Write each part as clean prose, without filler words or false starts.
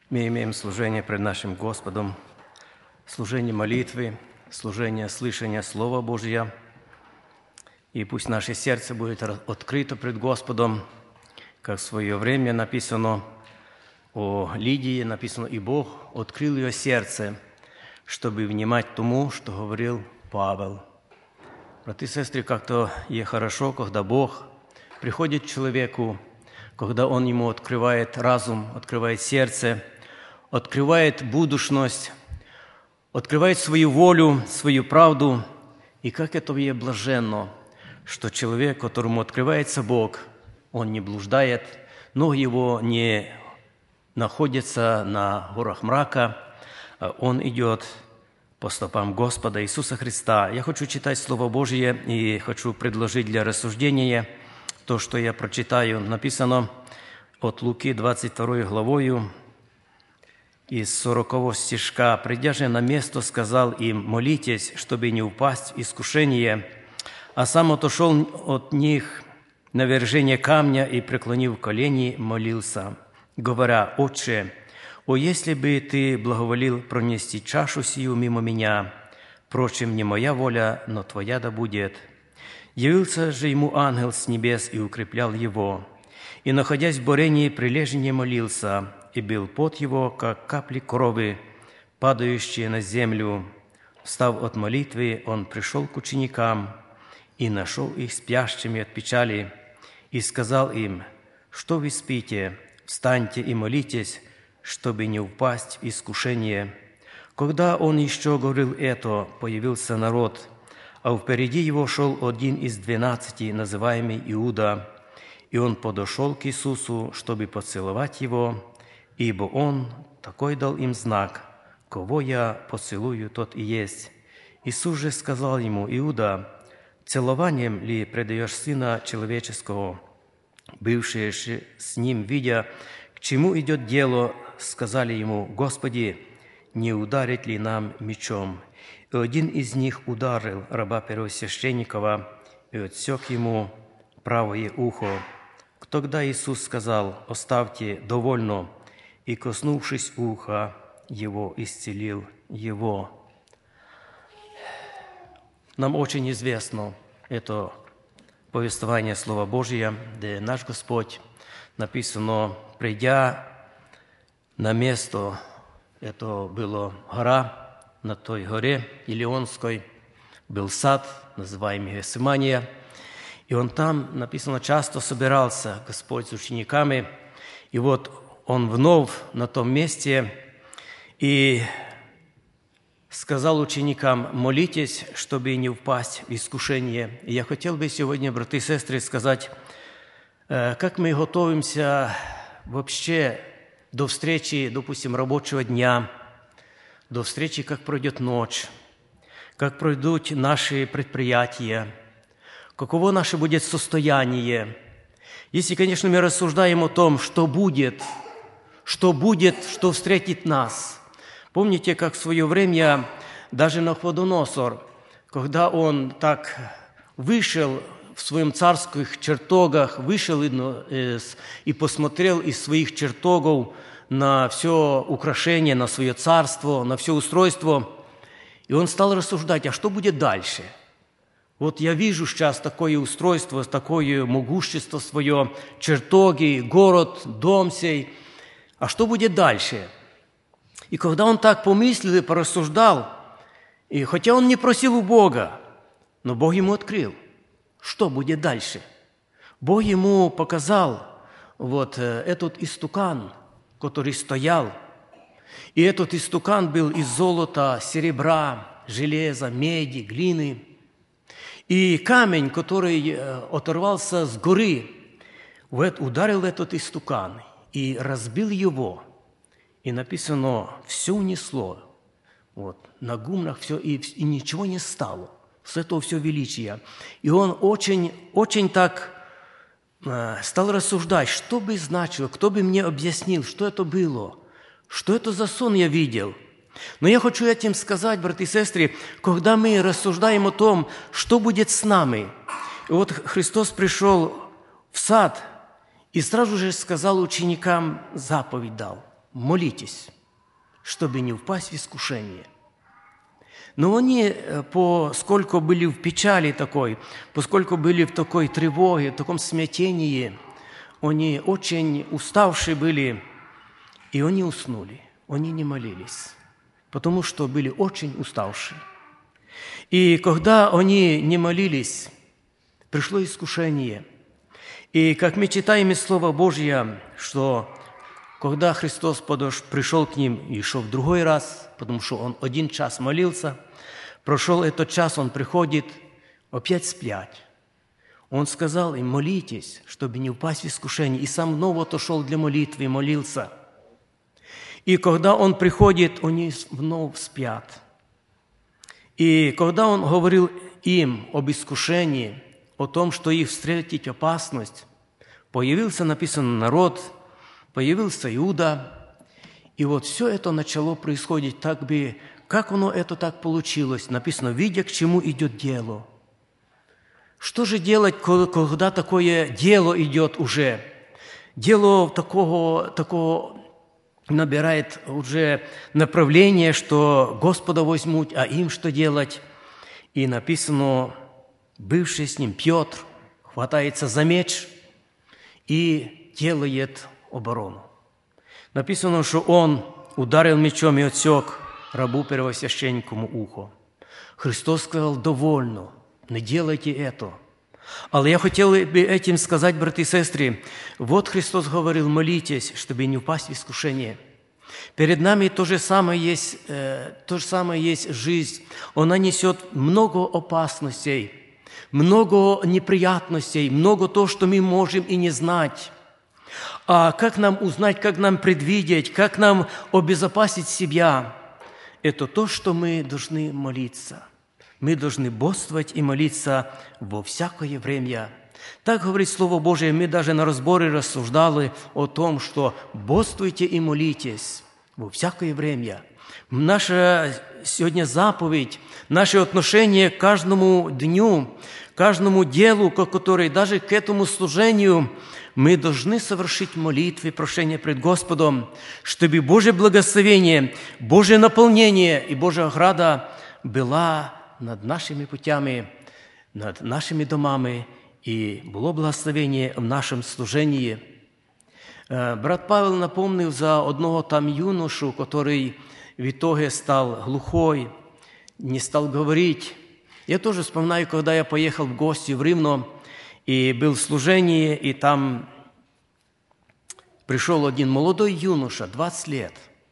Мы имеем служение пред нашим Господом, служение молитвы, служение слышания Слова Божия. И пусть наше сердце будет открыто пред Господом, как в свое время написано о Лидии, написано, и Бог открыл ее сердце, чтобы внимать тому, что говорил Павел. Браты и сестры, как-то и хорошо, когда Бог приходит к человеку, когда Он ему открывает разум, открывает сердце, открывает будущность, открывает свою волю, свою правду. И как это и блаженно, что человек, которому открывается Бог, он не блуждает, ноги его не находятся на горах мрака, он идет по стопам Господа Иисуса Христа. Я хочу читать Слово Божье и хочу предложить для рассуждения то, что я прочитаю. Написано от Луки 22 главою, из 40 стишка. «Придя же на место, сказал им: молитесь, чтобы не упасть в искушение. А сам отошел от них на вержение камня и, преклонив колени, молился, говоря: Отче, о, если бы Ты благоволил пронести чашу сию мимо меня, впрочем, не моя воля, но Твоя да будет. Явился же ему ангел с небес и укреплял его. И, находясь в борении, прилежнее молился, и бил пот его, как капли крови, падающие на землю. Встав от молитвы, он пришел к ученикам и нашел их спящими от печали, и сказал им: что вы спите? Встаньте и молитесь, чтобы не упасть в искушение. Когда он еще говорил это, появился народ, а впереди его шел один из 12, называемый Иуда. И он подошел к Иисусу, чтобы поцеловать его, ибо он такой дал им знак: кого я поцелую, тот и есть. Иисус же сказал ему: Иуда, целованием ли предаешь Сына Человеческого? Бывшие же с ним, видя, к чему идет дело, сказали ему: Господи, не ударить ли нам мечом? И один из них ударил раба первосвященникова и отсек ему правое ухо. Тогда Иисус сказал: оставьте, довольно, и, коснувшись уха его, исцелил его. Нам очень известно это повествование Слова Божия, где наш Господь, написано, придя на место, это была гора, на той горе Илионской был сад, называемый Гефсимания, и он там, написано, часто собирался, Господь, с учениками, и вот он вновь на том месте и сказал ученикам: молитесь, чтобы не упасть в искушение. И я хотел бы сегодня, браты и сестры, сказать, как мы готовимся вообще до встречи, допустим, рабочего дня, до встречи, как пройдет ночь, как пройдут наши предприятия, каково наше будет состояние. Если, конечно, мы рассуждаем о том, что будет, что встретит нас. Помните, как в свое время даже Навуходоносор, когда он так вышел в своем царских чертогах, вышел и посмотрел из своих чертогов на все украшение, на свое царство, на все устройство, и он стал рассуждать, а что будет дальше? Вот я вижу сейчас такое устройство, такое могущество свое, чертоги, город, дом сей. А что будет дальше? И когда он так помыслил и порассуждал, и хотя он не просил у Бога, но Бог ему открыл, что будет дальше. Бог ему показал вот этот истукан, который стоял. И этот истукан был из золота, серебра, железа, меди, глины. И камень, который оторвался с горы, ударил этот истукан и разбил его. И написано, все унесло. Вот, на гумнах все, и ничего не стало. С этого все величия. И он очень так стал рассуждать, что бы значило, кто бы мне объяснил, что это было, что это за сон я видел. Но я хочу этим сказать, братья и сестры, когда мы рассуждаем о том, что будет с нами. И вот Христос пришел в сад и сразу же сказал ученикам, заповедь дал. молитесь, чтобы не упасть в искушение. Но они, поскольку были в печали такой, поскольку были в такой тревоге, в таком смятении, они очень уставшие были, и они уснули. Они не молились, потому что были очень уставшие. И когда они не молились, пришло искушение. И как мы читаем из Слова Божьего, что когда Христос пришел к ним еще в другой раз, потому что Он 1 час молился, прошел этот час, Он приходит, опять сплят. Он сказал им: молитесь, чтобы не упасть в искушение. И сам снова отошел для молитвы и молился. И когда Он приходит, они вновь спят. И когда Он говорил им об искушении, о том, что их встретит опасность, появился, написано, народ, появился Иуда, и вот все это начало происходить так бы, как оно это так получилось. Написано, видя, к чему идет дело. Что же делать, когда такое дело идет уже? Дело такого набирает уже направление, что Господа возьмут, а им что делать? И написано, бывший с ним Петр хватается за меч и делает оборону. Написано, что он ударил мечом и отсек рабу первосвященниковому ухо. Христос сказал: довольно, не делайте это. Але я хотел бы этим сказать, братья и сестры, вот Христос говорил: молитесь, чтобы не упасть в искушение. Перед нами то же самое есть жизнь. Она несет много опасностей, много неприятностей, много того, что мы можем и не знать. А как нам узнать, как нам предвидеть, как нам обезопасить себя? Это то, что мы должны молиться. Мы должны бодрствовать и молиться во всякое время. Так говорит Слово Божие. Мы даже на разборе рассуждали о том, что бодрствуйте и молитесь во всякое время. Наша сегодня заповедь, наше отношение к каждому дню, каждому делу, который даже к этому служению, мы должны совершить молитвы, прошения пред Господом, чтобы Божье благословение, Божье наполнение и Божья ограда была над нашими путями, над нашими домами, и было благословение в нашем служении. Брат Павел напомнил за одного там юношу, который в итоге стал глухой, не стал говорить. Я тоже вспоминаю, когда я поехал в гости в Ривно, и был в служении, и там пришел один молодой юноша, 20 лет,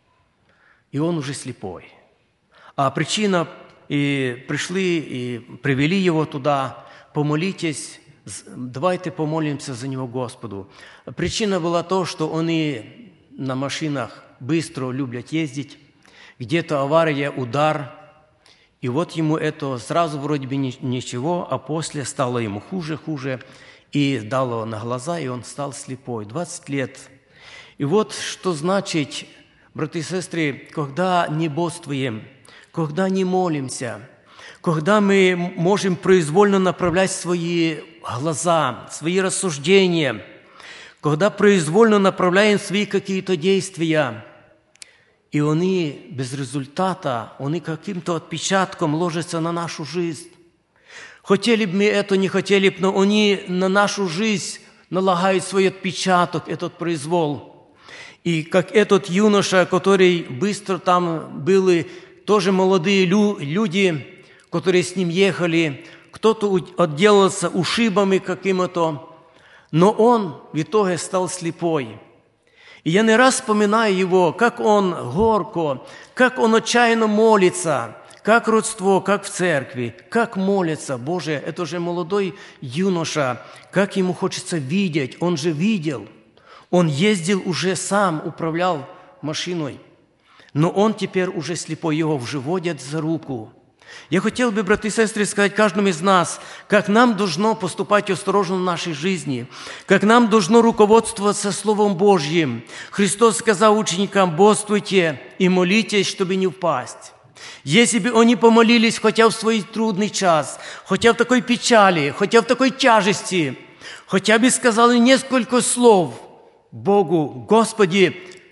и он уже слепой. А причина, и пришли, и привели его туда: помолитесь, давайте помолимся за него Господу. Причина была то, что они на машинах быстро любят ездить, где-то авария, удар, и вот ему это сразу вроде бы ничего, а после стало ему хуже, и дало на глаза, и он стал слепой, 20 лет. И вот что значит, братья и сестры, когда не бодрствуем, когда не молимся, когда мы можем произвольно направлять свои глаза, свои рассуждения, когда произвольно направляем свои какие-то действия, и они без результата, они каким-то отпечатком ложатся на нашу жизнь. Хотели бы мы это, не хотели бы, но они на нашу жизнь налагают свой отпечаток, этот произвол. И как этот юноша, который быстро там были, тоже молодые люди, которые с ним ехали, кто-то отделался ушибами какими-то, но он в итоге стал слепой. И я не раз вспоминаю его, как он горко, как он отчаянно молится, как родство, как в церкви, как молится. Боже, это же молодой юноша, как ему хочется видеть, он же видел. Он ездил уже сам, управлял машиной, но он теперь уже слепой, его вводят за руку. Я хотел бы, братья и сестры, сказать каждому из нас, как нам должно поступать осторожно в нашей жизни, как нам должно руководствоваться Словом Божьим. Христос сказал ученикам: бодрствуйте и молитесь, чтобы не упасть. Если бы они помолились хотя в свой трудный час, хотя в такой печали, хотя в такой тяжести, хотя бы сказали несколько слов Богу: Господи,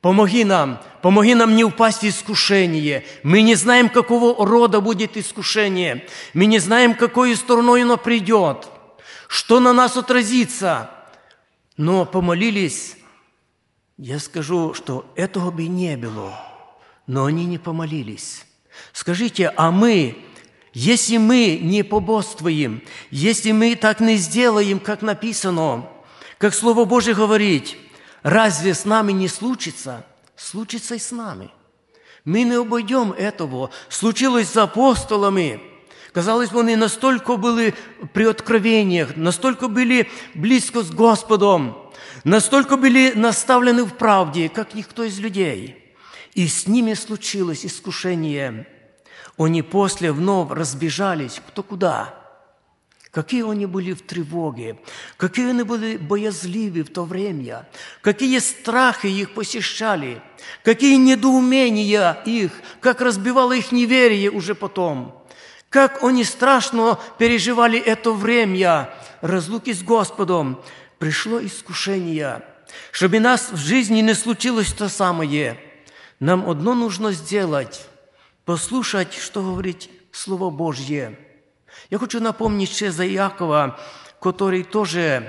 помоги нам не упасть в искушение. Мы не знаем, какого рода будет искушение. Мы не знаем, какой стороной оно придет, что на нас отразится. Но помолились, я скажу, что этого бы не было, но они не помолились. Скажите, а мы, если мы не побоствуем, если мы так не сделаем, как написано, как Слово Божие говорит, разве с нами не случится? Случится и с нами. Мы не обойдем этого. Случилось с апостолами. Казалось, они настолько были при откровениях, настолько были близко с Господом, настолько были наставлены в правде, как никто из людей. И с ними случилось искушение. Они после вновь разбежались кто куда. Какие они были в тревоге, какие они были боязливы в то время, какие страхи их посещали, какие недоумения их, как разбивало их неверие уже потом, как они страшно переживали это время разлуки с Господом. Пришло искушение. Чтобы у нас в жизни не случилось то самое, нам одно нужно сделать – послушать, что говорит Слово Божье. Я хочу напомнить еще за Иакова, который тоже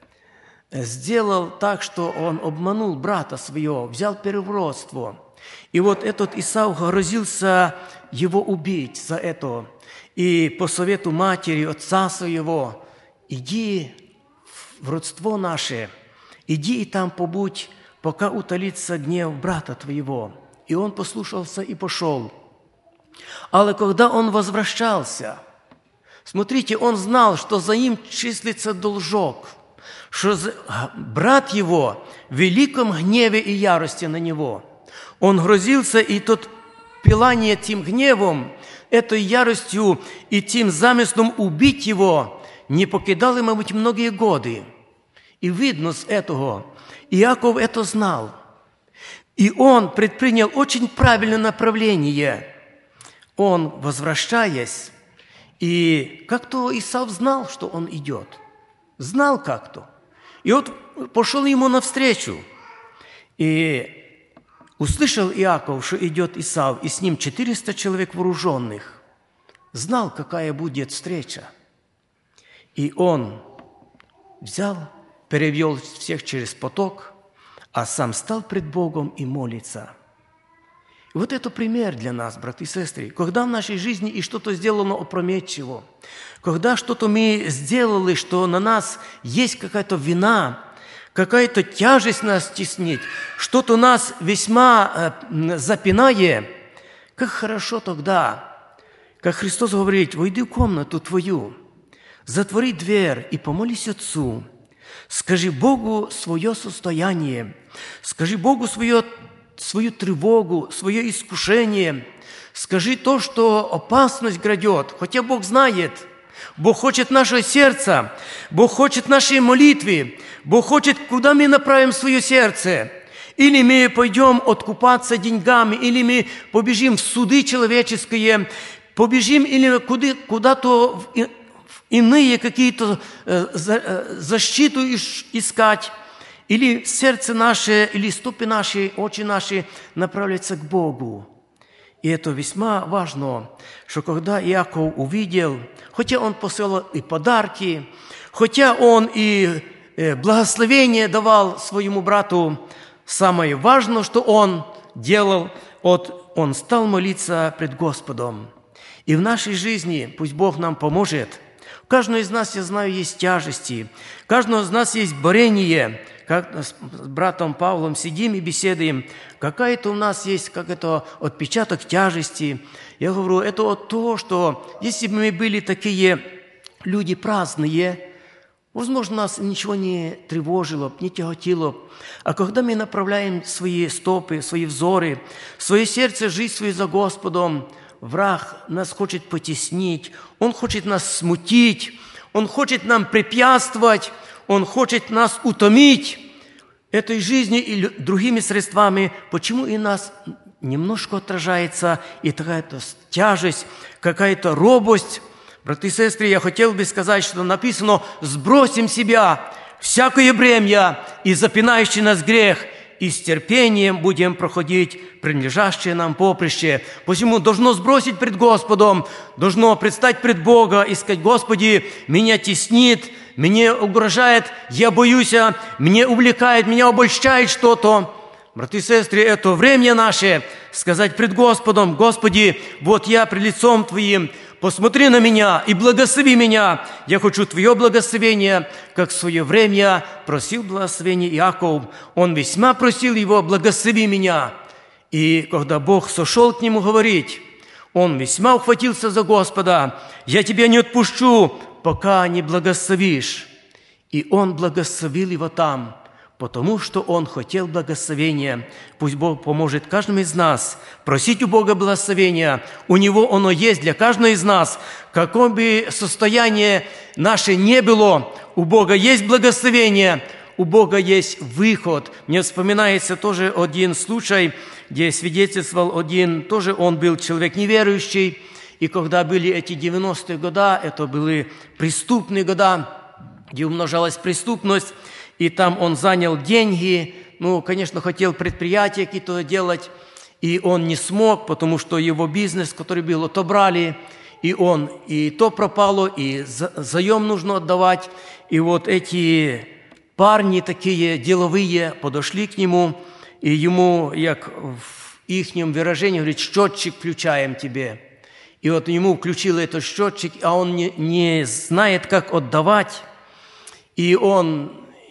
сделал так, что он обманул брата своего, взял первородство. И вот этот Исав грозился его убить за это. И по совету матери, отца своего, иди в родство наше, иди и там побудь, пока утолится гнев брата твоего. И он послушался и пошел. Але когда он возвращался, смотрите, он знал, что за ним числится должок, что брат его в великом гневе и ярости на него. Он грозился, и тот пылание тем гневом, этой яростью и тем замыслом убить его не покидал ему быть многие годы. И видно с этого, Иаков это знал. И он предпринял очень правильное направление. Он, возвращаясь, и как-то Исав знал, что он идет. Знал как-то. И вот пошел ему навстречу. И услышал Иаков, что идет Исав, и с ним 400 человек вооруженных. Знал, какая будет встреча. И он взял, перевел всех через поток, а сам стал пред Богом и молится. И вот это пример для нас, братья и сестры. Когда в нашей жизни и что-то сделано опрометчиво, когда что-то мы сделали, что на нас есть какая-то вина, какая-то тяжесть нас теснит, что-то нас весьма запинает, как хорошо тогда, как Христос говорит, «Войди в комнату твою, затвори дверь и помолись Отцу, скажи Богу свое состояние, скажи Богу свою тревогу, свое искушение, скажи то, что опасность грядет, хотя Бог знает». Бог хочет нашего сердца, Бог хочет нашей молитвы, Бог хочет, куда мы направим свое сердце. Или мы пойдем откупаться деньгами, или мы побежим в суды человеческие, побежим или куда-то в иные какие-то защиту искать, или сердце наше, или стопы наши, очи наши направляются к Богу. И это весьма важно, что когда Иаков увидел, хотя он посылал и подарки, хотя он и благословение давал своему брату, самое важное, что он делал, он стал молиться пред Господом. И в нашей жизни, пусть Бог нам поможет, у каждого из нас, я знаю, есть тяжести, у каждого из нас есть борение. Как с братом Павлом сидим и беседуем, какая-то у нас есть как-то отпечаток тяжести. Я говорю, это вот то, что если бы мы были такие люди праздные, возможно, нас ничего не тревожило, не тяготило. А когда мы направляем свои стопы, свои взоры, свое сердце, жизнь свою за Господом, враг нас хочет потеснить, он хочет нас смутить, он хочет нам препятствовать, он хочет нас утомить этой жизнью и другими средствами. Почему и нас немножко отражается и такая-то тяжесть, какая-то робость. Братья и сестры, я хотел бы сказать, что написано: «Сбросим себя всякое бремя и запинающий нас грех, и с терпением будем проходить принадлежащее нам поприще. Посему должно сбросить пред Господом, должно предстать пред Бога и сказать: Господи, меня теснит, мне угрожает, я боюсь, меня увлекает, меня обольщает что-то. Братья и сестры, это время наше сказать пред Господом: Господи, вот я пред лицом Твоим, посмотри на меня и благослови меня. Я хочу Твое благословение, как в свое время просил благословение Иаков. Он весьма просил его: благослови меня. И когда Бог сошел к нему говорить, он весьма ухватился за Господа: я тебя не отпущу, пока не благословишь. И он благословил его там, потому что он хотел благословения. Пусть Бог поможет каждому из нас просить у Бога благословения. У Него оно есть для каждого из нас. Какое бы состояние наше не было, у Бога есть благословение, у Бога есть выход. Мне вспоминается тоже один случай, где свидетельствовал один, тоже он был человек неверующий, и когда были эти 90-е годы, это были преступные годы, где умножалась преступность, и там он занял деньги, конечно, хотел предприятия какие-то делать, и он не смог, потому что его бизнес, который был, отобрали, и то пропало, и заем нужно отдавать. И вот эти парни такие деловые подошли к нему, и ему, как в ихнем выражении, говорит: счетчик включаем тебе. И вот ему включил этот счетчик, а он не знает, как отдавать. И он,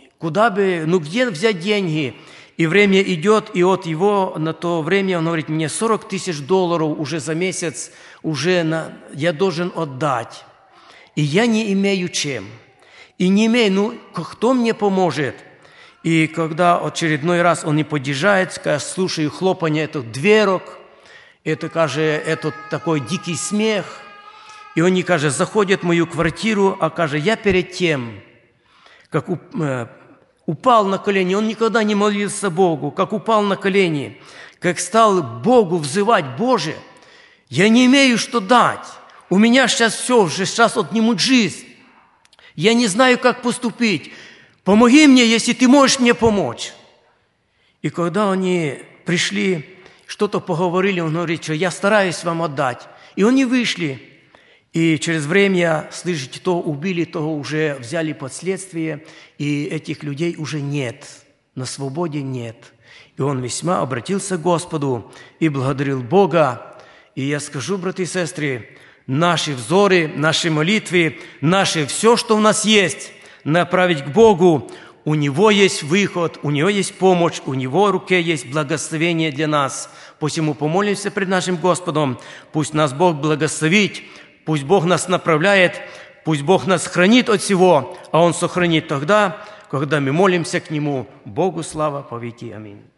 где взять деньги? И время идет, и от его на то время, он говорит: мне $40 000 уже за месяц, я должен отдать. И я не имею чем. И не имею, кто мне поможет? И когда очередной раз он не подъезжает, скажет: слушаю хлопанье этих дверок, это, кажется, это такой дикий смех. И он, кажется, заходит в мою квартиру, а, кажется, я перед тем, как упал на колени, он никогда не молился Богу, как упал на колени, как стал Богу взывать: Боже, я не имею что дать, у меня сейчас все, уже сейчас отнимут жизнь, я не знаю, как поступить, помоги мне, если ты можешь мне помочь. И когда они пришли, что-то поговорили, он говорит: что я стараюсь вам отдать. И они вышли. И через время, слышите, то убили, то уже взяли под следствие, и этих людей уже нет, на свободе нет. И он весьма обратился к Господу и благодарил Бога. И я скажу, братья и сестры, наши взоры, наши молитвы, наше все, что у нас есть, направить к Богу. У Него есть выход, у Него есть помощь, у Него в руке есть благословение для нас. Посему помолимся пред нашим Господом. Пусть нас Бог благословит, пусть Бог нас направляет, пусть Бог нас хранит от всего, а Он сохранит тогда, когда мы молимся к Нему. Богу слава по веки. Аминь.